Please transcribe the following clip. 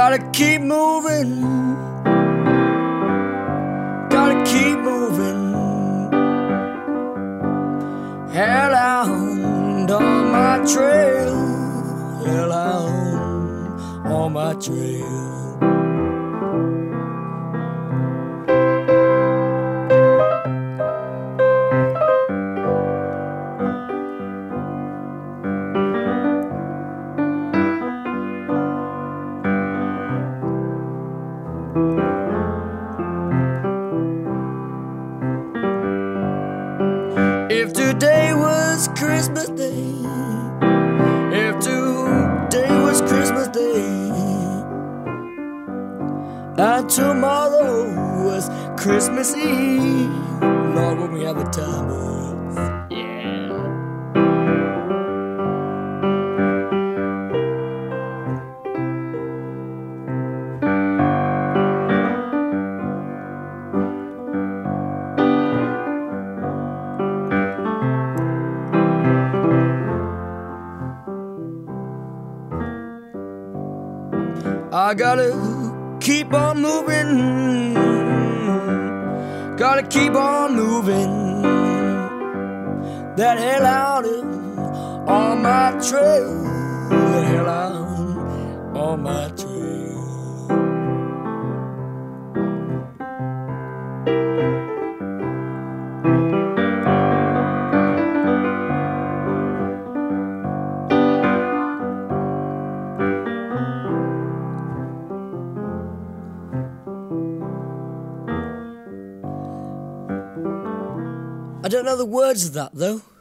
Gotta keep moving, gotta keep moving. Hellhound on my trail, hellhound on my trail. If today was Christmas Day, if today was Christmas Day, and tomorrow was Christmas Eve, Lord, won't we have a time of I gotta keep on moving, gotta keep on moving. That hellhound on my trail, that hellhound on my trail. I don't know the words of that though.